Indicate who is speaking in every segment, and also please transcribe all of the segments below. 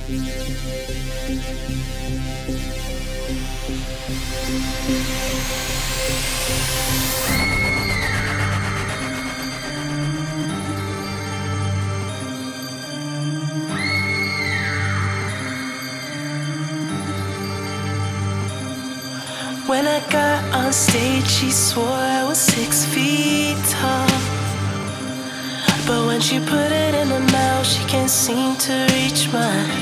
Speaker 1: When I got on stage, she swore I was 6 feet tall. But when she put it in her mouth, she can't seem to reach mine.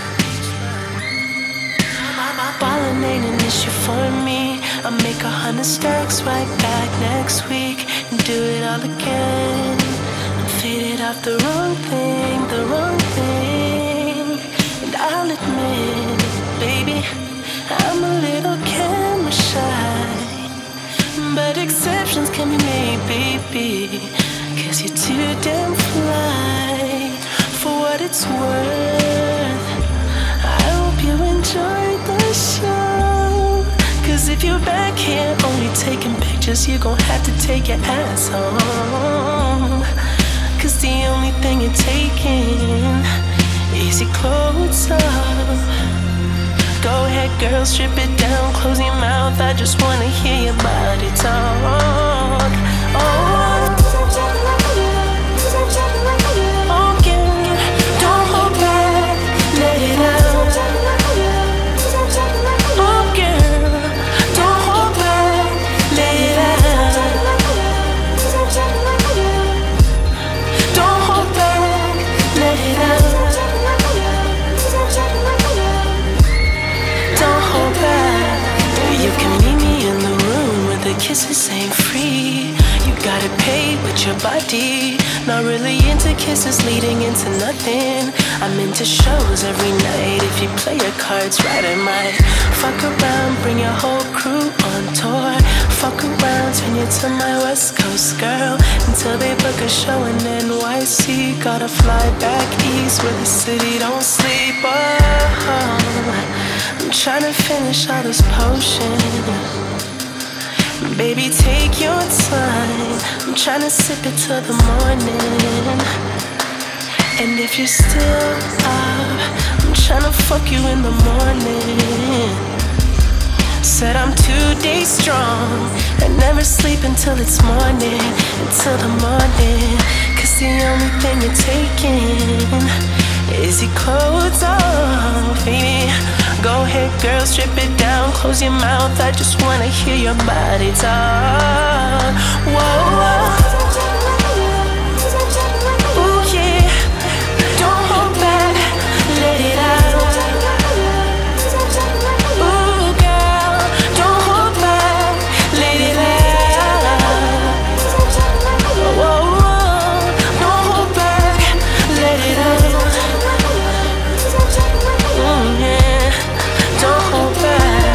Speaker 1: Ballin' ain't an issue for me. I'll make 100 stacks right back next week and do it all again. I'm faded off the wrong thing, the wrong thing. And I'll admit, baby, I'm a little camera shy, but exceptions can be made, baby, 'cause you're too damn fly. For what it's worth, I hope you enjoyed the show. 'Cause if you're back here only taking pictures, you're gon' have to take your ass home. 'Cause the only thing you're taking is your clothes off. Go ahead, girl, strip it down, close your mouth. I just wanna hear your body talk. Oh, yeah, don't hold back, let it out. Oh, girl, don't hold back, let it out. Don't hold back, let it out. You can meet me in the room where the kisses ain't free. You gotta pay with your body. Not really into kisses leading into nothing. I'm into shows every night. If you play your cards right, I might fuck around, bring your whole crew on tour. Fuck around, turn you to my West Coast girl until they book a show in NYC. Gotta fly back east where the city don't sleep. Oh, I'm trying to finish all this potion. Baby, take your time. I'm trying to sip it till the morning. And if you're still up, I'm trying to fuck you in the morning. Said I'm 2 days strong and never sleep until it's morning. Until the morning. 'Cause the only thing you're taking is your clothes off, baby. Go ahead, girl, strip it down, close your mouth. I just wanna hear your body talk. Whoa, ooh, yeah, don't hold back, let it out. Ooh, girl, don't hold back, let it out. Whoa, don't hold back, let it out. Yeah. Don't hold back.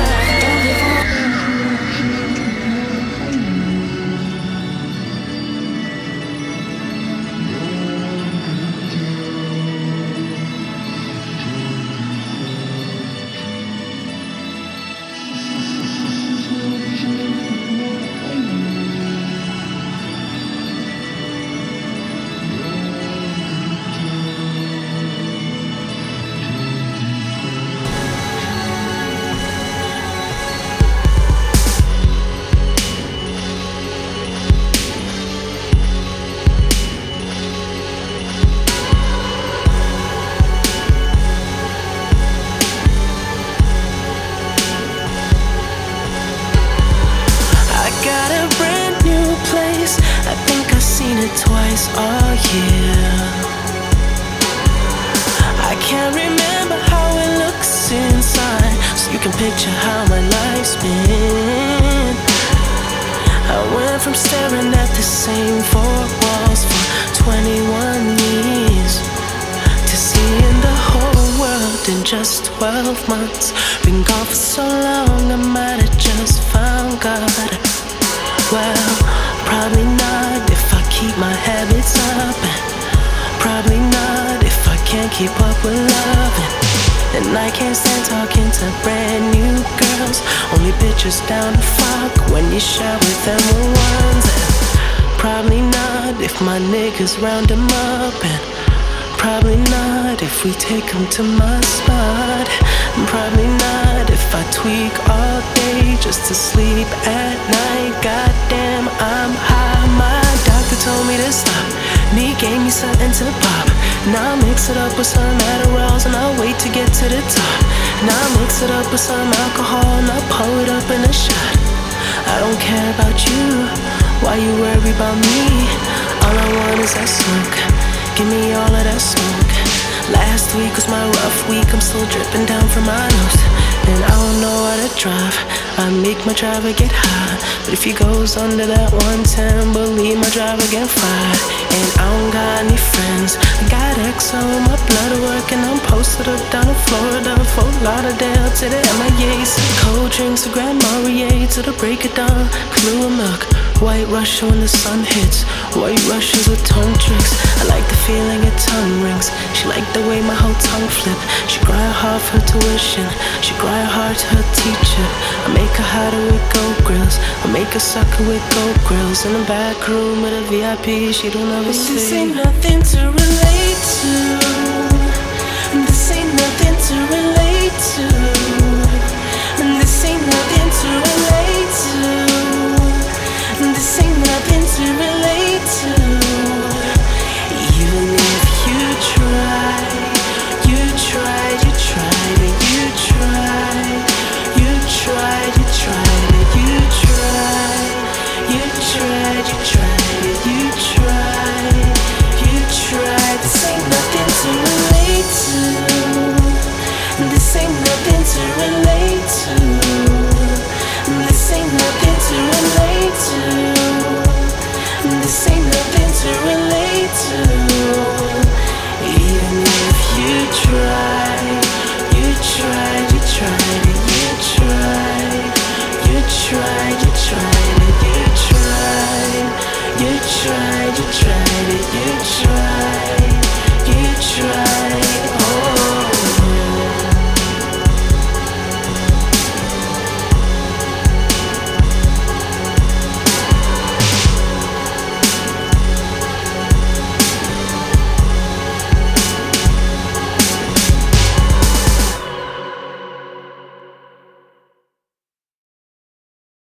Speaker 1: Twice all year. I can't remember how it looks inside, so you can picture how my life's been. I went from staring at the same four walls for 21 years to seeing the whole world in just 12 months. Been gone for so long, I might have just found God. Well, probably not if I keep my habits up, and probably not if I can't keep up with loving. And I can't stand talking to brand new girls, only bitches down to fuck when you share with them ones. And probably not if my niggas round them up, and Probably not if we take him to my spot. Probably not if I tweak all day just to sleep at night. Goddamn, I'm high. My doctor told me to stop, and he gave me something to pop. Now I mix it up with some Adderalls, and I'll wait to get to the top. Now I mix it up with some alcohol, and I pour it up in a shot. I don't care about you, why you worry about me? All I want is that smoke, give me all of that smoke. Last week was my rough week, I'm still dripping down from my nose. And I don't know how to drive, I make my driver get high. But if he goes under that 110, believe my driver get fired. And I don't got any friends, I got XO in my blood work, and I'm posted up down in Florida, Fort Lauderdale to the MIAs. Cold drinks, a Grand Marnier to the break of dawn. Blue milk, White Russian when the sun hits. White Russians with tongue tricks. I like the feeling your tongue rings. She liked the way my whole tongue flip. She cried hard for tuition, she cried hard to her teacher. I make her hotter with gold grills, I make her sucker with gold grills. In the back room with a VIP she don't ever see. This ain't nothing to relate to. This ain't nothing to relate to. This ain't nothing to relate to. This ain't nothing to relate to. Even if you tried, you tried, you tried, and you tried, you tried, you tried, and you tried, you tried, you tried, and you tried, you tried. This ain't nothing to relate to. This ain't nothing to relate to. This ain't nothing to relate to. This ain't nothing to relate to. Even if you tried, you tried, you tried, and you tried, you tried, you tried, and you tried, you tried, you tried.